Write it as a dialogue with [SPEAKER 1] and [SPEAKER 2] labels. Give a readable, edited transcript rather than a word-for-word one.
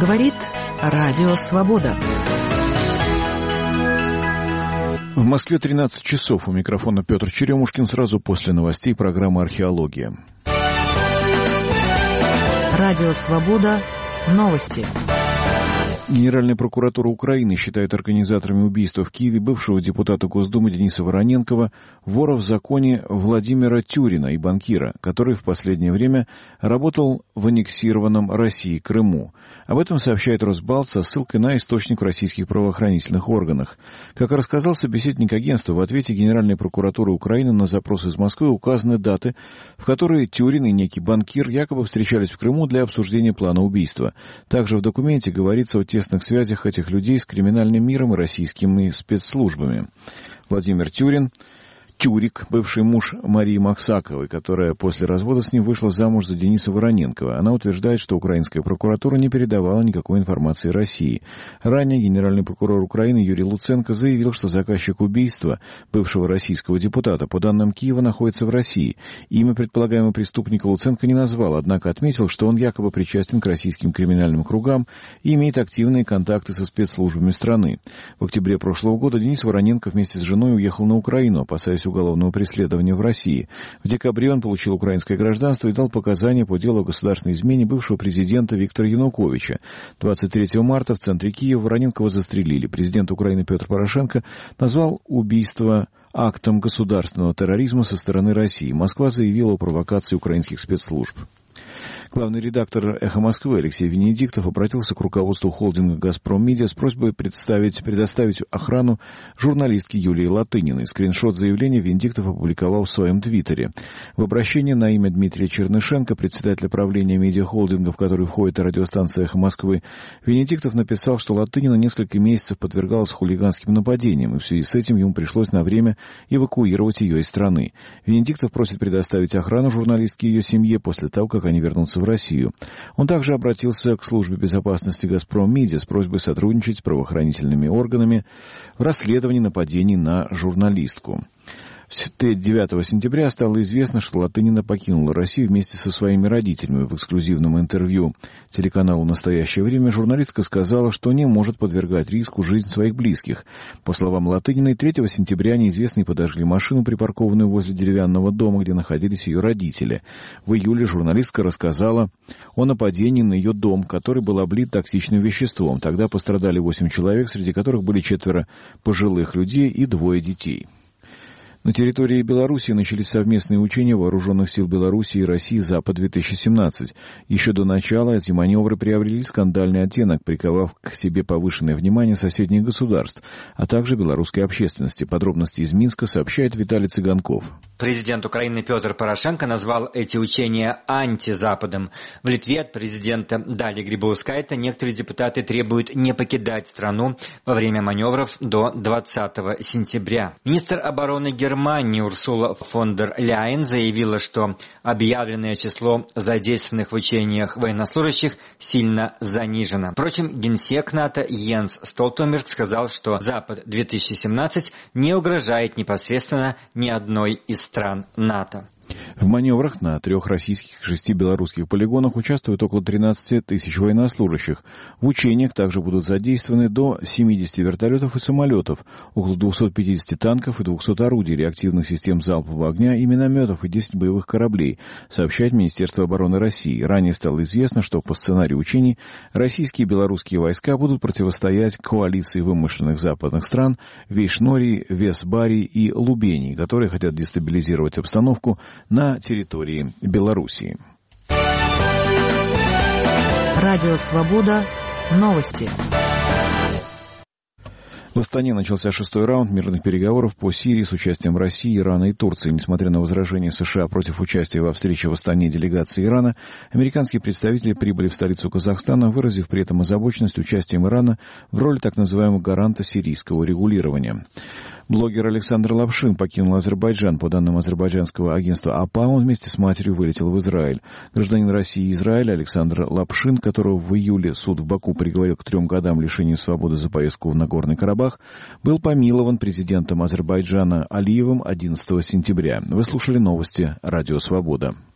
[SPEAKER 1] Говорит Радио Свобода.
[SPEAKER 2] В Москве 13 часов. У микрофона Петр Черемушкин. Сразу после новостей программы «Археология».
[SPEAKER 1] Радио Свобода. Новости.
[SPEAKER 2] Генеральная прокуратура Украины считает организаторами убийства в Киеве бывшего депутата Госдумы Дениса Вороненкова вора в законе Владимира Тюрина и банкира, который в последнее время работал в аннексированном Россией Крыму. Об этом сообщает Росбалт со ссылкой на источник в российских правоохранительных органах. Как рассказал собеседник агентства, в ответе Генеральной прокуратуры Украины на запрос из Москвы указаны даты, в которые Тюрин и некий банкир якобы встречались в Крыму для обсуждения плана убийства. Также в документе говорится о тесных связях этих людей с криминальным миром и российскими спецслужбами. Владимир Тюрин, Тюрик, бывший муж Марии Максаковой, которая после развода с ним вышла замуж за Дениса Вороненкова. Она утверждает, что украинская прокуратура не передавала никакой информации России. Ранее генеральный прокурор Украины Юрий Луценко заявил, что заказчик убийства бывшего российского депутата, по данным Киева, находится в России. Имя предполагаемого преступника Луценко не назвал, однако отметил, что он якобы причастен к российским криминальным кругам и имеет активные контакты со спецслужбами страны. В октябре прошлого года Денис Вороненко вместе с женой уехал на Украину, опасаясь уголовного преследования в России. В декабре он получил украинское гражданство и дал показания по делу о государственной измене бывшего президента Виктора Януковича. 23 марта в центре Киева Вороненкова застрелили. Президент Украины Петр Порошенко назвал убийство актом государственного терроризма со стороны России. Москва заявила о провокации украинских спецслужб. Главный редактор «Эхо Москвы» Алексей Венедиктов обратился к руководству холдинга «Газпром Медиа» с просьбой предоставить охрану журналистке Юлии Латыниной. Скриншот заявления Венедиктов опубликовал в своем твиттере. В обращении на имя Дмитрия Чернышенко, председателя правления медиахолдинга, в который входит радиостанция «Эхо Москвы», Венедиктов написал, что Латынина несколько месяцев подвергалась хулиганским нападениям, и в связи с этим ему пришлось на время эвакуировать ее из страны. Венедиктов просит предоставить охрану журналистке и ее семье после того, как они вернутся в Россию. Он также обратился к службе безопасности «Газпром Медиа» с просьбой сотрудничать с правоохранительными органами в расследовании нападений на журналистку. 9 сентября стало известно, что Латынина покинула Россию вместе со своими родителями. В эксклюзивном интервью телеканалу «Настоящее время» журналистка сказала, что не может подвергать риску жизнь своих близких. По словам Латыниной, 3 сентября неизвестные подожгли машину, припаркованную возле деревянного дома, где находились ее родители. В июле журналистка рассказала о нападении на ее дом, который был облит токсичным веществом. Тогда пострадали 8 человек, среди которых были 4 пожилых людей и 2 детей. На территории Белоруссии начались совместные учения вооруженных сил Белоруссии и России «Запад-2017». Еще до начала эти маневры приобрели скандальный оттенок, приковав к себе повышенное внимание соседних государств, а также белорусской общественности. Подробности из Минска сообщает Виталий Цыганков.
[SPEAKER 3] Президент Украины Петр Порошенко назвал эти учения антизападом. В Литве от президента Дали Грибаускайте некоторые депутаты требуют не покидать страну во время маневров до 20 сентября. Министр обороны Германии Урсула фон дер Ляйен заявила, что объявленное число задействованных в учениях военнослужащих сильно занижено. Впрочем, генсек НАТО Йенс Столтенберг сказал, что Запад-2017 не угрожает непосредственно ни одной из стран НАТО.
[SPEAKER 2] В маневрах на 3 российских и 6 белорусских полигонах участвуют около 13 тысяч военнослужащих. В учениях также будут задействованы до 70 вертолетов и самолетов, около 250 танков и 200 орудий, реактивных систем залпового огня и минометов и 10 боевых кораблей, сообщает Министерство обороны России. Ранее стало известно, что по сценарию учений российские и белорусские войска будут противостоять коалиции вымышленных западных стран Вейшнории, Весбарии и Лубении, которые хотят дестабилизировать обстановку на территории Белоруссии.
[SPEAKER 1] Радио Свобода. Новости.
[SPEAKER 2] В Астане начался 6-й раунд мирных переговоров по Сирии с участием России, Ирана и Турции. Несмотря на возражения США против участия во встрече в Астане делегации Ирана, американские представители прибыли в столицу Казахстана, выразив при этом озабоченность участием Ирана в роли так называемого гаранта сирийского регулирования. Блогер Александр Лапшин покинул Азербайджан. По данным азербайджанского агентства АПА, он вместе с матерью вылетел в Израиль. Гражданин России и Израиля Александр Лапшин, которого в июле суд в Баку приговорил к 3 годам лишения свободы за поездку в Нагорный Карабах, был помилован президентом Азербайджана Алиевым 11 сентября. Вы слушали новости «Радио Свобода».